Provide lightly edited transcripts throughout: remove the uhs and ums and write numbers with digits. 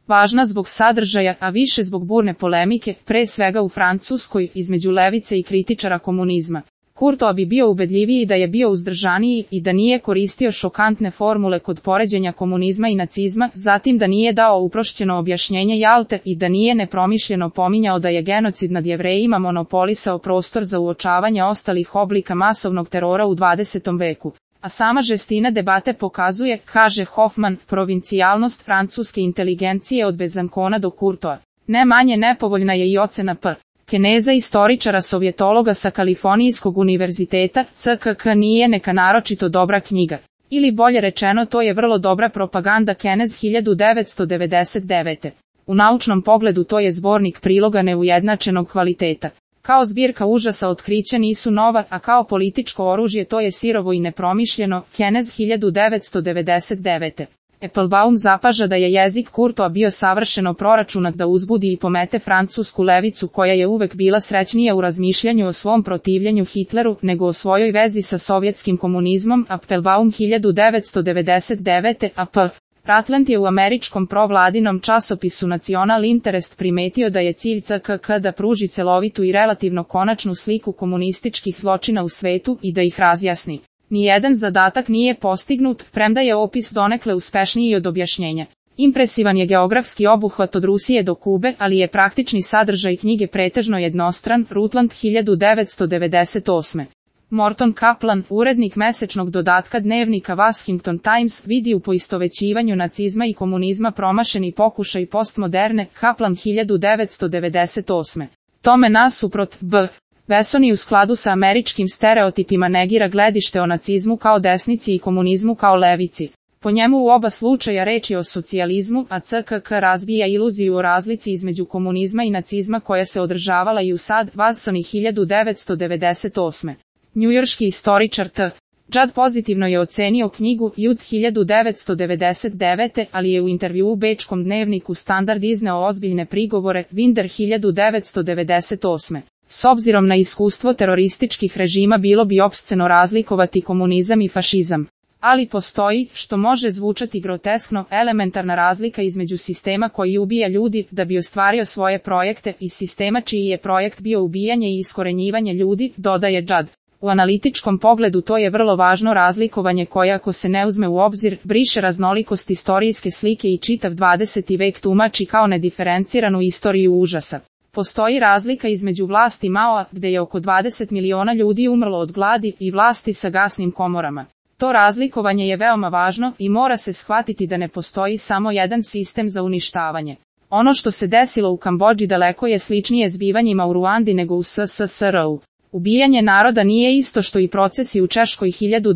Važna zbog sadržaja, a više zbog burne polemike, pre svega u Francuskoj, između levice i kritičara komunizma. Courtois bi bio ubedljiviji da je bio uzdržaniji i da nije koristio šokantne formule kod poređenja komunizma i nacizma, zatim da nije dao uprošćeno objašnjenje Jalte i da nije nepromišljeno pominjao da je genocid nad Jevrejima monopolisao prostor za uočavanje ostalih oblika masovnog terora u 20. veku. A sama žestina debate pokazuje, kaže Hoffman, provincijalnost francuske inteligencije od Bezancona do Courtoisa. Ne manje nepovoljna je i ocena P. Keneza, istoričara sovjetologa sa Kalifornijskog univerziteta, CKK nije neka naročito dobra knjiga. Ili bolje rečeno, to je vrlo dobra propaganda Kenez 1999. U naučnom pogledu to je zbornik priloga neujednačenog kvaliteta. Kao zbirka užasa otkrića nisu nova, a kao političko oružje to je sirovo i nepromišljeno, Kenez 1999. Applebaum zapaža da je jezik Courtoisa bio savršeno proračunat da uzbudi i pomete francusku levicu koja je uvek bila srećnija u razmišljanju o svom protivljenju Hitleru nego o svojoj vezi sa sovjetskim komunizmom. Applebaum 1999. AP. Ratland je u američkom provladinom časopisu National Interest primetio da je cilj CKK da pruži celovitu i relativno konačnu sliku komunističkih zločina u svetu i da ih razjasni. Nijedan zadatak nije postignut, premda je opis donekle uspešniji od objašnjenja. Impresivan je geografski obuhvat od Rusije do Kube, ali je praktični sadržaj knjige pretežno jednostran. Rutland 1998. Morton Kaplan, urednik mesečnog dodatka dnevnika Washington Times, vidi u poistovećivanju nacizma i komunizma promašeni pokušaj postmoderne. Kaplan 1998. Tome nasuprot B. Vesoni u skladu sa američkim stereotipima negira gledište o nacizmu kao desnici i komunizmu kao levici. Po njemu u oba slučaja reč je o socijalizmu, a CKK razbija iluziju o razlici između komunizma i nacizma koja se održavala i u sad. Vasoni 1998. Njujorški istoričar T. Judd pozitivno je ocenio knjigu Judd 1999. ali je u intervjuu u bečkom dnevniku Standard izneo ozbiljne prigovore. Winder 1998. S obzirom na iskustvo terorističkih režima bilo bi opsceno razlikovati komunizam i fašizam. Ali postoji, što može zvučati groteskno, elementarna razlika između sistema koji ubija ljudi da bi ostvario svoje projekte i sistema čiji je projekt bio ubijanje i iskorenjivanje ljudi, dodaje Judd. U analitičkom pogledu to je vrlo važno razlikovanje koje, ako se ne uzme u obzir, briše raznolikost istorijske slike i čitav 20. vek tumači kao nediferenciranu istoriju užasa. Postoji razlika između vlasti Maoa, gde je oko 20 miliona ljudi umrlo od gladi, i vlasti sa gasnim komorama. To razlikovanje je veoma važno i mora se shvatiti da ne postoji samo jedan sistem za uništavanje. Ono što se desilo u Kambodži daleko je sličnije zbivanjima u Ruandi nego u SSSR-u. Ubijanje naroda nije isto što i procesi u Češkoj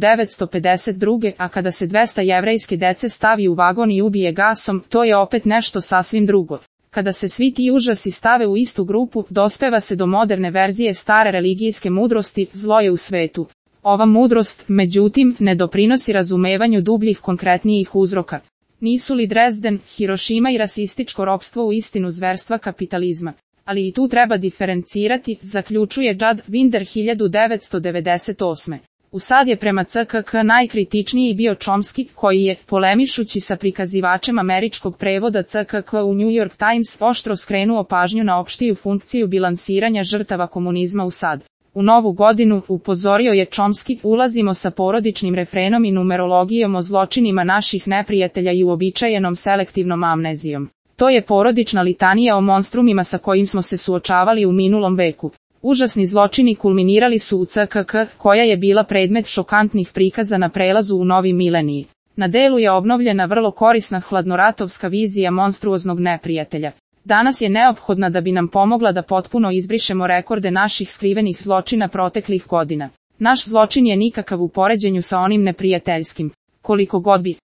1952. a kada se 200 jevrejske dece stavi u vagon i ubije gasom, to je opet nešto sasvim drugo. Kada se svi ti užasi stave u istu grupu, dospeva se do moderne verzije stare religijske mudrosti, zlo je u svetu. Ova mudrost, međutim, ne doprinosi razumevanju dubljih konkretnijih uzroka. Nisu li Dresden, Hirošima i rasističko ropstvo u istinu zverstva kapitalizma? Ali i tu treba diferencirati, zaključuje Judd. Winder 1998. U sad je prema CKK najkritičniji bio Chomsky, koji je, polemišući sa prikazivačem američkog prevoda CKK u New York Times, oštro skrenuo pažnju na opštiju funkciju bilansiranja žrtava komunizma u sad. U novu godinu, upozorio je Chomsky, ulazimo sa porodičnim refrenom i numerologijom o zločinima naših neprijatelja i uobičajenom selektivnom amnezijom. To je porodična litanija o monstrumima sa kojim smo se suočavali u minulom veku. Užasni zločini kulminirali su u CKK, koja je bila predmet šokantnih prikaza na prelazu u novi mileniji. Na delu je obnovljena vrlo korisna hladnoratovska vizija monstruoznog neprijatelja. Danas je neophodna da bi nam pomogla da potpuno izbrišemo rekorde naših skrivenih zločina proteklih godina. Naš zločin je nikakav u poređenju sa onim neprijateljskim. Koliko god bi